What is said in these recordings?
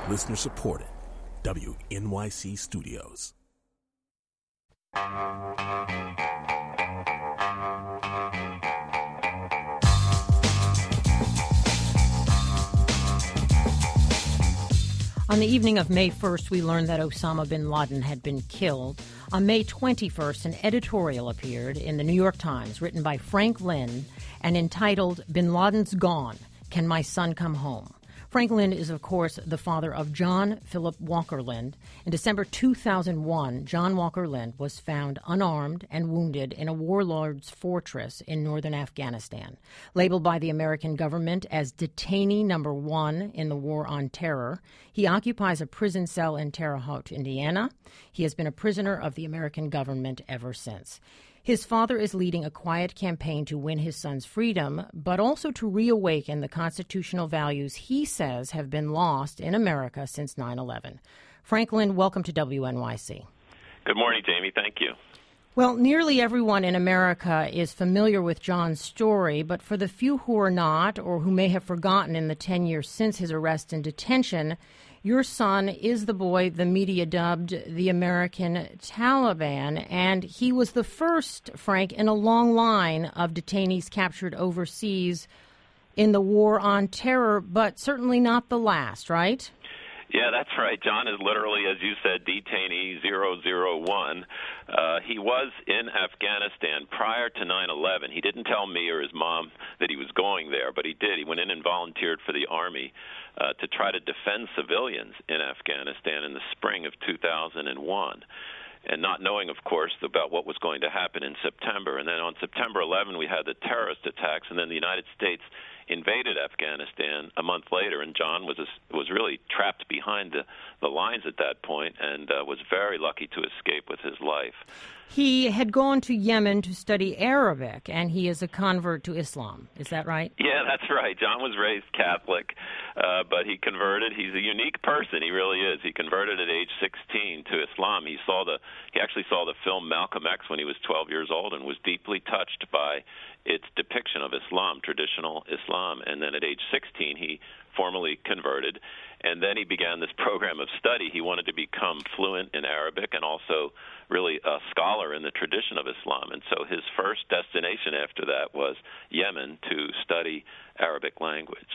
Listener supported. WNYC Studios. On the evening of May 1st, we learned that Osama bin Laden had been killed. On May 21st, an editorial appeared in the New York Times written by Frank Lynn and entitled, "Bin Laden's Gone. Can My Son Come Home?" Frank Lynn is, of course, the father of John Philip Walker Lynn. In December 2001, John Walker Lynn was found unarmed and wounded in a warlord's fortress in northern Afghanistan. Labeled by the American government as detainee number 1 in the war on terror, he occupies a prison cell in Terre Haute, Indiana. He has been a prisoner of the American government ever since. His father is leading a quiet campaign to win his son's freedom, but also to reawaken the constitutional values he says have been lost in America since 9/11. Frank Lynn, welcome to WNYC. Good morning, Jamie. Thank you. Well, nearly everyone in America is familiar with John's story, but for the few who are not or who may have forgotten in the 10 years since his arrest and detention, your son is the boy the media dubbed the American Taliban, and he was the first, Frank, in a long line of detainees captured overseas in the war on terror, but certainly not the last, right? Yeah, that's right. John is literally, as you said, detainee 001. He was in Afghanistan prior to 9/11. He didn't tell me or his mom that he was going there, but he did. He went in and volunteered for the Army to try to defend civilians in Afghanistan in the spring of 2001. And not knowing, of course, about what was going to happen in September. And then on September 11, we had the terrorist attacks, and then the United States invaded Afghanistan a month later, and John was really trapped behind the lines at that point and was very lucky to escape with his life. He had gone to Yemen to study Arabic, and he is a convert to Islam. Is that right? Yeah, that's right. John was raised Catholic, but he converted. He's a unique person. He really is. He converted at age 16 to Islam. He actually saw the film Malcolm X when he was 12 years old and was deeply touched by its depiction of Islam, traditional Islam. And then at age 16, he formally converted, and then he began this program of study. He wanted to become fluent in Arabic and also really a scholar in the tradition of Islam. And so his first destination after that was Yemen to study Arabic language.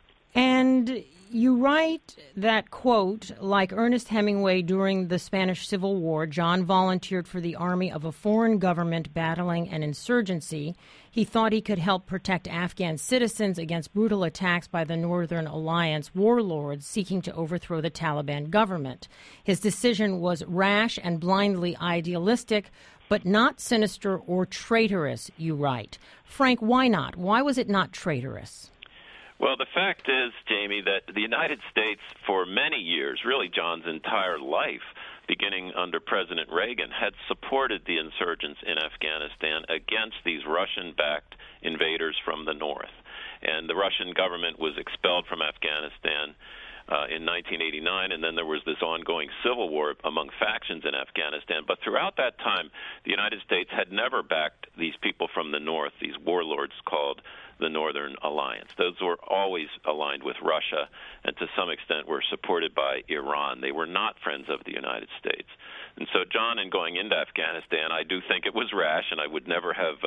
And you write that, quote, like Ernest Hemingway during the Spanish Civil War, John volunteered for the army of a foreign government battling an insurgency. He thought he could help protect Afghan citizens against brutal attacks by the Northern Alliance warlords seeking to overthrow the Taliban government. His decision was rash and blindly idealistic, but not sinister or traitorous, you write. Frank, why not? Why was it not traitorous? Well, the fact is, Jamie, that the United States for many years, really John's entire life, beginning under President Reagan, had supported the insurgents in Afghanistan against these Russian-backed invaders from the north. And the Russian government was expelled from Afghanistan in 1989, and then there was this ongoing civil war among factions in Afghanistan. But throughout that time, the United States had never backed these people from the north, these warlords called the Northern Alliance. Those were always aligned with Russia and to some extent were supported by Iran. They were not friends of the United States. And so John, in going into Afghanistan, I do think it was rash, and I would never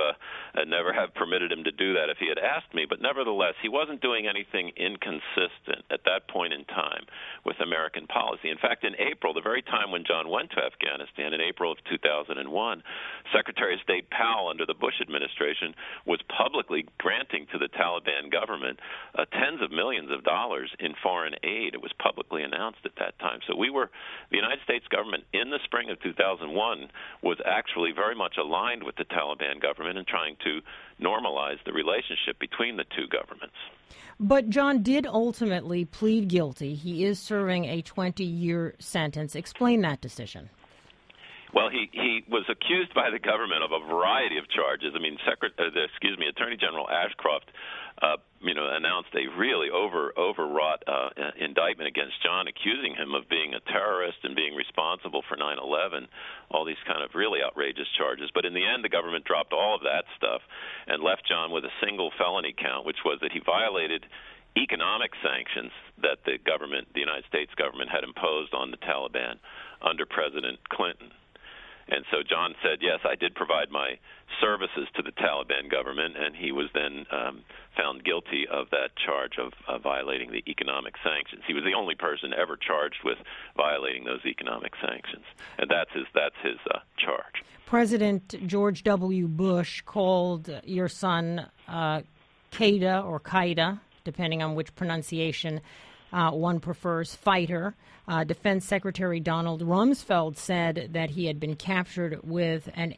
have permitted him to do that if he had asked me. But nevertheless, he wasn't doing anything inconsistent at that point in time with American policy. In fact, in April, the very time when John went to Afghanistan, in April of 2001, Secretary of State Powell, under the Bush administration, was publicly granting to the Taliban government tens of millions of dollars in foreign aid. It was publicly announced at that time. So the United States government in the spring of 2001 was actually very much aligned with the Taliban government in trying to normalize the relationship between the two governments. But John did ultimately plead guilty. He is serving a 20-year sentence. Explain that decision. Well, he was accused by the government of a variety of charges. I mean, Attorney General Ashcroft, announced a really overwrought indictment against John, accusing him of being a terrorist and being responsible for 9/11, all these kind of really outrageous charges. But in the end, the government dropped all of that stuff and left John with a single felony count, which was that he violated economic sanctions that the United States government, had imposed on the Taliban under President Clinton. And so John said, yes, I did provide my services to the Taliban government, and he was then found guilty of that charge of violating the economic sanctions. He was the only person ever charged with violating those economic sanctions, and that's his charge. President George W. Bush called your son Qaeda or Qaeda, depending on which pronunciation one prefers, fighter. Defense Secretary Donald Rumsfeld said that he had been captured with an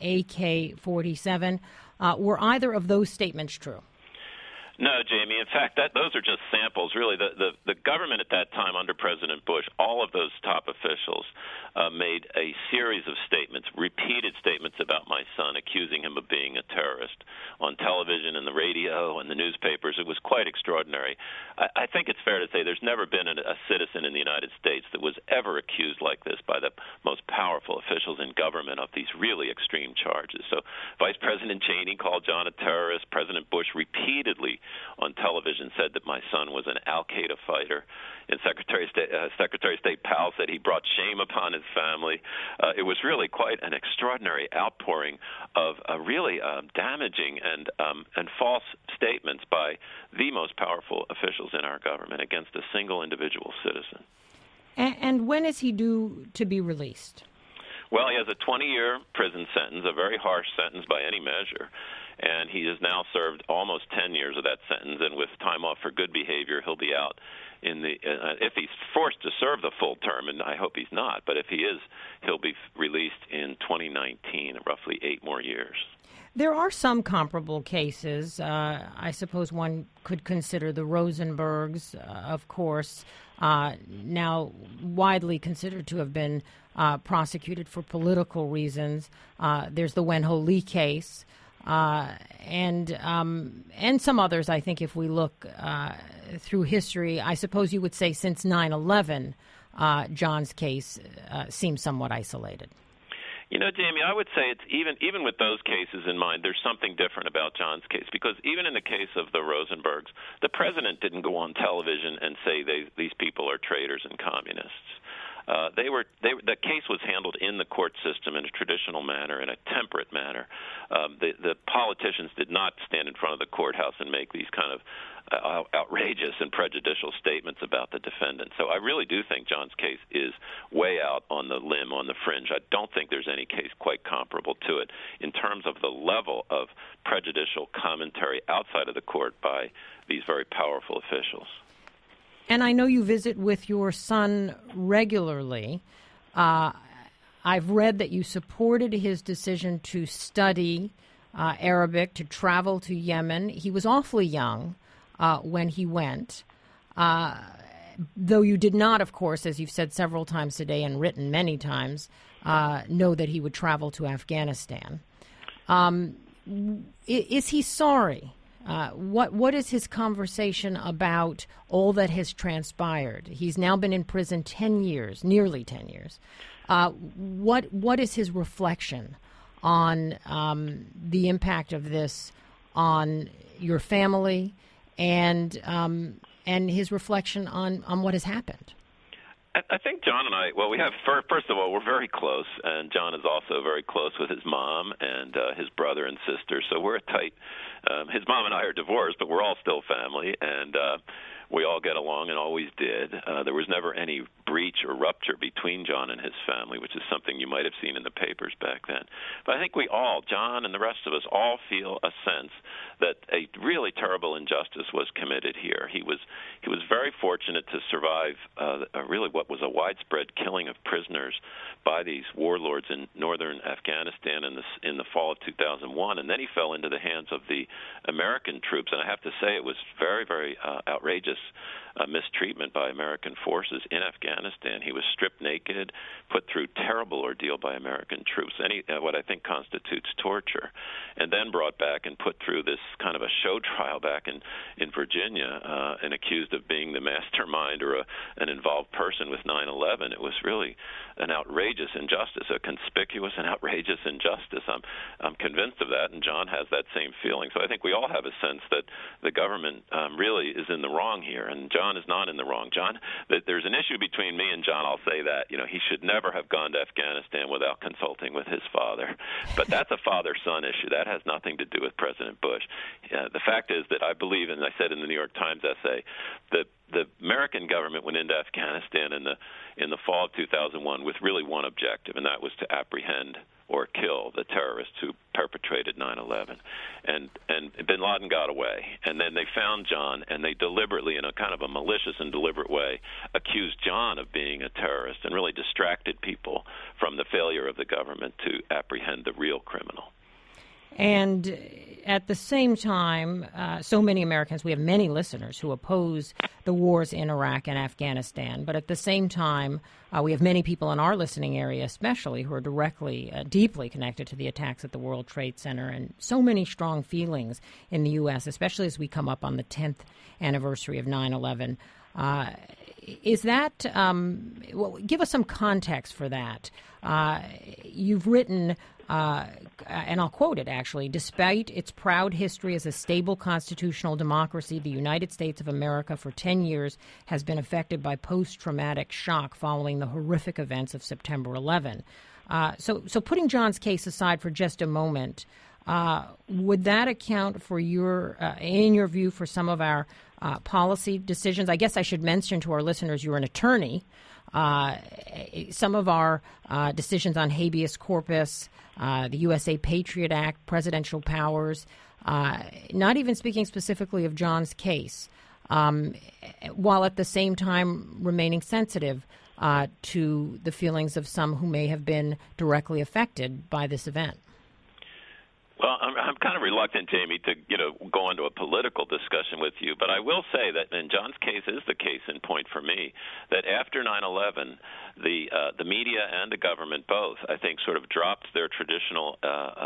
AK-47. Were either of those statements true? No, Jamie. In fact, those are just samples. Really, the government at that time under President Bush, all of those top officials made a series of statements, repeated statements about my son, accusing him of being a terrorist on television and the radio and the newspapers. It was quite extraordinary. I think it's fair to say there's never been a citizen in the United States that was ever accused like this by the most powerful officials in government of these really extreme charges. So Vice President Cheney called John a terrorist. President Bush repeatedly on television said that my son was an al-Qaeda fighter. And Secretary of State Powell said he brought shame upon his family. It was really quite an extraordinary outpouring of really damaging and false statements by the most powerful officials in our government against a single individual citizen. And when is he due to be released? Well, he has a 20-year prison sentence, a very harsh sentence by any measure. And he has now served almost 10 years of that sentence, and with time off for good behavior, he'll be out if he's forced to serve the full term, and I hope he's not, but if he is, he'll be released in 2019, roughly 8 more years. There are some comparable cases. I suppose one could consider the Rosenbergs, of course, now widely considered to have been prosecuted for political reasons. There's the Wen-Ho Lee case. And some others, I think, if we look through history, I suppose you would say since 9/11, John's case seems somewhat isolated. You know, Jamie, I would say it's even with those cases in mind, there's something different about John's case, because even in the case of the Rosenbergs, the president didn't go on television and say these people are traitors and communists. The case was handled in the court system in a traditional manner, in a temperate manner. The politicians did not stand in front of the courthouse and make these kind of outrageous and prejudicial statements about the defendant. So I really do think John's case is way out on the limb, on the fringe. I don't think there's any case quite comparable to it in terms of the level of prejudicial commentary outside of the court by these very powerful officials. And I know you visit with your son regularly. I've read that you supported his decision to study Arabic, to travel to Yemen. He was awfully young when he went, though you did not, of course, as you've said several times today and written many times, know that he would travel to Afghanistan. Is he sorry? What is his conversation about all that has transpired? He's now been in prison 10 years, nearly 10 years. What is his reflection on the impact of this on your family and his reflection on what has happened? I think John and I, we have, first of all, we're very close, and John is also very close with his mom and his brother and sister, so we're tight. His mom and I are divorced, but we're all still family, and we all get along and always did. There was never any breach or rupture between John and his family, which is something you might have seen in the papers back then. But I think we all, John and the rest of us, all feel a sense that a really terrible injustice was committed here. He was very fortunate to survive really what was a widespread killing of prisoners by these warlords in northern Afghanistan in the fall of 2001, and then he fell into the hands of the American troops. And I have to say it was very, very outrageous mistreatment by American forces in Afghanistan. He was stripped naked, put through terrible ordeal by American troops, what I think constitutes torture, and then brought back and put through this kind of a show trial back in Virginia, and accused of being the mastermind or an involved person with 9/11. It was really an outrageous injustice, a conspicuous and outrageous injustice. I'm convinced of that, and John has that same feeling. So I think we all have a sense that the government really is in the wrong here, and John is not in the wrong. John, there's an issue between me and John. I'll say that. He should never have gone to Afghanistan without consulting with his father. But that's a father-son issue. That has nothing to do with President Bush. The fact is that I believe, and I said in the New York Times essay, that the American government went into Afghanistan in the fall of 2001 with really one objective, and that was to apprehend or kill the terrorists who perpetrated 9/11. And bin Laden got away. And then they found John, and they deliberately, in a kind of a malicious and deliberate way, accused John of being a terrorist and really distracted people from the failure of the government to apprehend the real criminal. And at the same time, so many Americans, we have many listeners who oppose the wars in Iraq and Afghanistan. But at the same time, we have many people in our listening area, especially, who are directly, deeply connected to the attacks at the World Trade Center, and so many strong feelings in the U.S., especially as we come up on the 10th anniversary of 9/11. Is that, give us some context for that. You've written, and I'll quote it actually, despite its proud history as a stable constitutional democracy, the United States of America for 10 years has been affected by post-traumatic shock following the horrific events of September 11. So putting John's case aside for just a moment, would that account for in your view, for some of our policy decisions? I guess I should mention to our listeners you're an attorney. Some of our decisions on habeas corpus, the USA Patriot Act, presidential powers, not even speaking specifically of John's case, while at the same time remaining sensitive to the feelings of some who may have been directly affected by this event. Well, I'm kind of reluctant, Jamie, to go into a political discussion with you, but I will say that, and John's case is the case in point for me, that after 9/11, the media and the government both, I think, sort of dropped their traditional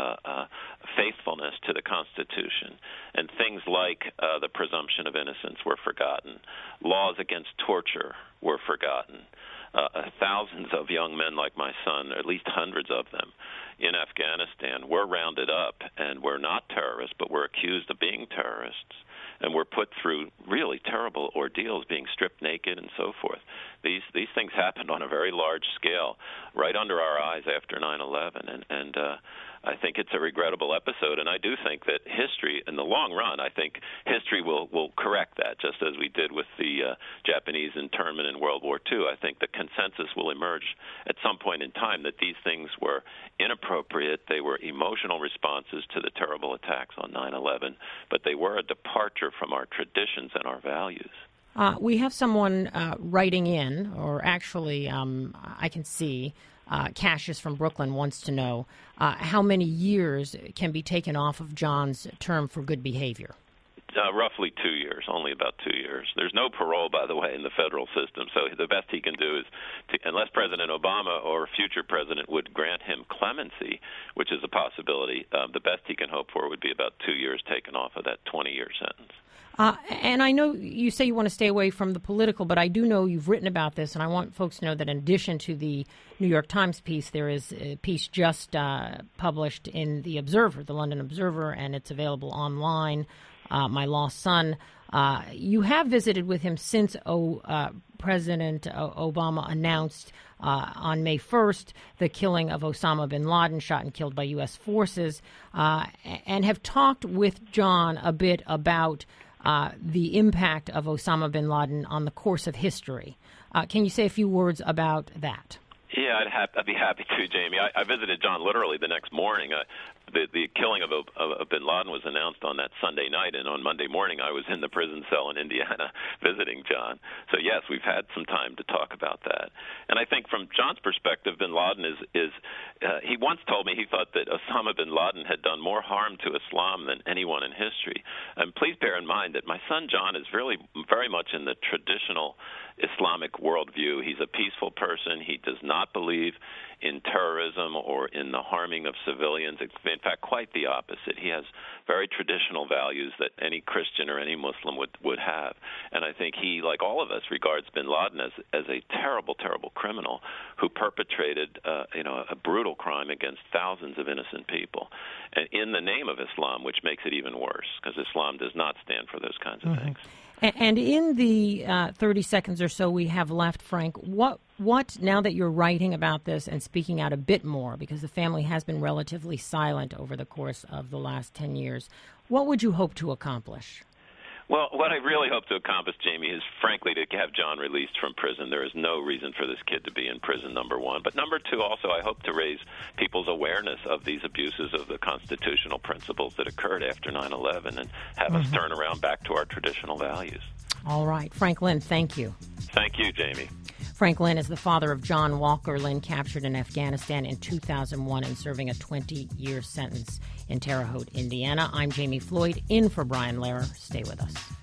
faithfulness to the Constitution, and things like the presumption of innocence were forgotten, laws against torture were forgotten. Thousands of young men like my son, or at least hundreds of them, in Afghanistan were rounded up and were not terrorists, but were accused of being terrorists, and were put through really terrible ordeals, being stripped naked and so forth. These things happened on a very large scale, right under our eyes after 9/11, and I think it's a regrettable episode, and I do think that history, in the long run, I think history will correct that, just as we did with the Japanese internment in World War II. I think the consensus will emerge at some point in time that these things were inappropriate. They were emotional responses to the terrible attacks on 9/11, but they were a departure from our traditions and our values. We have someone writing in, or actually I can see Cassius from Brooklyn wants to know how many years can be taken off of John's term for good behavior. Roughly 2 years, only about 2 years. There's no parole, by the way, in the federal system. So the best he can do is, unless President Obama or a future president would grant him clemency, which is a possibility, the best he can hope for would be about 2 years taken off of that 20-year sentence. And I know you say you want to stay away from the political, but I do know you've written about this, and I want folks to know that in addition to the New York Times piece, there is a piece just published in the Observer, the London Observer, and it's available online, My Lost Son. You have visited with him since President Obama announced on May 1st the killing of Osama bin Laden, shot and killed by U.S. forces, and have talked with John a bit about the impact of Osama bin Laden on the course of history. Can you say a few words about that? Yeah, I'd be happy to, Jamie. I visited John literally the next morning. the killing of bin Laden was announced on that Sunday night, and on Monday morning I was in the prison cell in Indiana visiting John. So yes, we've had some time to talk about that. And I think from John's perspective, bin Laden he once told me he thought that Osama bin Laden had done more harm to Islam than anyone in history. And please bear in mind that my son John is really very much in the traditional Islamic worldview. He's a peaceful person. He does not believe in terrorism or in the harming of civilians. In fact, quite the opposite. He has very traditional values that any Christian or any Muslim would have. And I think he, like all of us, regards bin Laden as a terrible, terrible criminal who perpetrated a brutal crime against thousands of innocent people, and in the name of Islam, which makes it even worse, because Islam does not stand for those kinds of things. And in the 30 seconds or so we have left, Frank, what now that you're writing about this and speaking out a bit more, because the family has been relatively silent over the course of the last 10 years, what would you hope to accomplish? Well, what I really hope to accomplish, Jamie, is frankly to have John released from prison. There is no reason for this kid to be in prison, number one. But number two, also, I hope to raise people's awareness of these abuses of the constitutional principles that occurred after 9/11 and have us turn around back to our traditional values. All right. Frank Lynn, thank you. Thank you, Jamie. Frank Lynn is the father of John Walker Lynn, captured in Afghanistan in 2001 and serving a 20-year sentence in Terre Haute, Indiana. I'm Jamie Floyd, in for Brian Lehrer. Stay with us.